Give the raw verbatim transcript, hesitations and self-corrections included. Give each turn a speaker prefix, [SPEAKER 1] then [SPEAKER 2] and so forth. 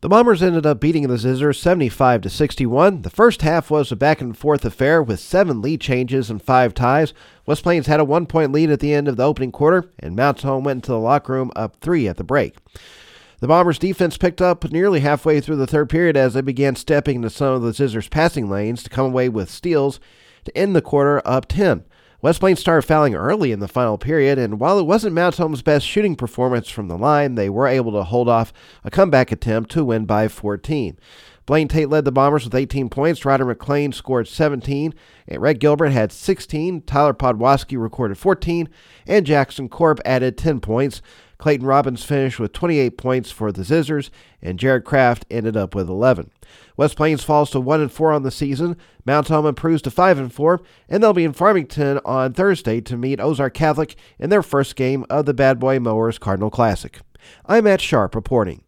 [SPEAKER 1] The Bombers ended up beating the Scissors seventy-five to sixty-one. The first half was a back-and-forth affair with seven lead changes and five ties. West Plains had a one-point lead at the end of the opening quarter, and Mount Home went into the locker room up three at the break. The Bombers' defense picked up nearly halfway through the third period as they began stepping into some of the Scissors' passing lanes to come away with steals to end the quarter up ten. West Plains started fouling early in the final period, and while it wasn't Mount Home's best shooting performance from the line, they were able to hold off a comeback attempt to win by fourteen. Blaine Tate led the Bombers with eighteen points, Ryder McLean scored seventeen, and Red Gilbert had sixteen, Tyler Podwaski recorded fourteen, and Jackson Corp added ten points. Clayton Robbins finished with twenty-eight points for the Scissors, and Jared Kraft ended up with eleven. West Plains falls to one and four on the season. Mount Home improves to five and four, and they'll be in Farmington on Thursday to meet Ozark Catholic in their first game of the Bad Boy Mowers Cardinal Classic. I'm Matt Sharp reporting.